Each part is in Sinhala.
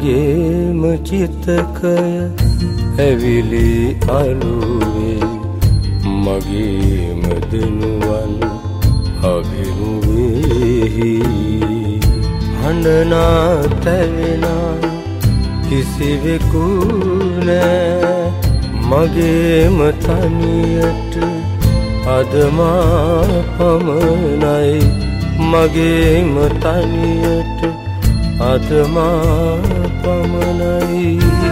මගේම චිතකය ඇවිලි අලුවේ මගේම දෙනුවන් අභිමුවේහි හඬනා තැවෙනා කිසිවෙකු නෑ මගේම තනියට අදමා පමණයි මගේම තනියට අදමා පමණයි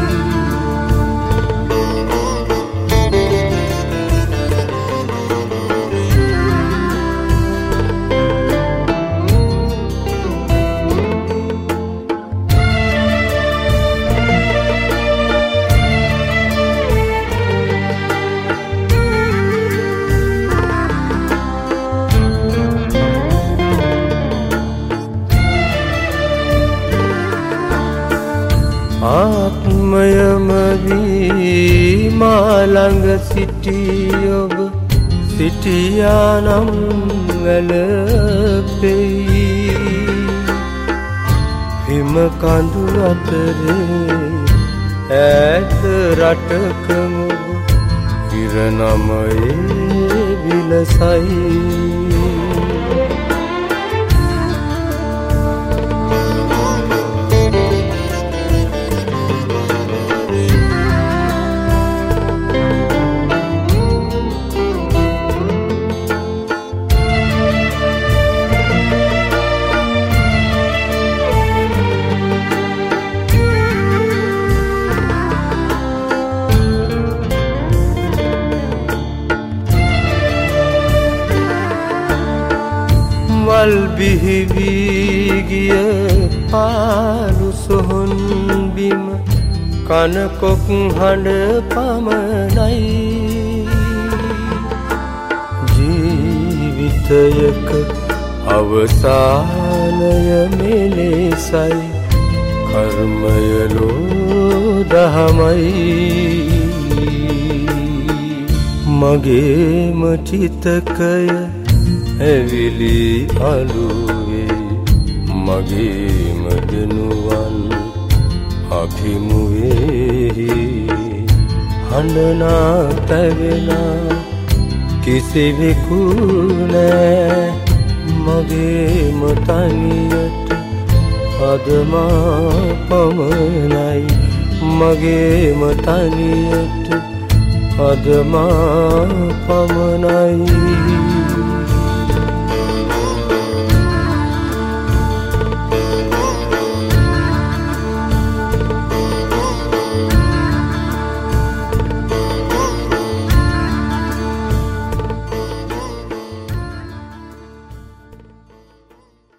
ආත්මයම වී මා ළඟ සිටි ඔබ සිටියානම් වැළපෙයි හිම කඳු අතරේ ඈත රටක ඔබ ඉරනමයේ විලසයි වල් බිහිවි ගිය පාළු සොහොන් බිම කන කොක් හඬ පමණයි ජීවිතයක අවසානය මෙලෙසයි කර්මය ලෝදහමයි මගේම චිතකය ඇවිලි අලුවේ මගේම දෙනුවන් අභිමුවේහි හඬනා තැවෙනා කිසිවෙකු නෑ මගේම තනියට අදමා පමණයි මගේම තනියට අදමා පමණයි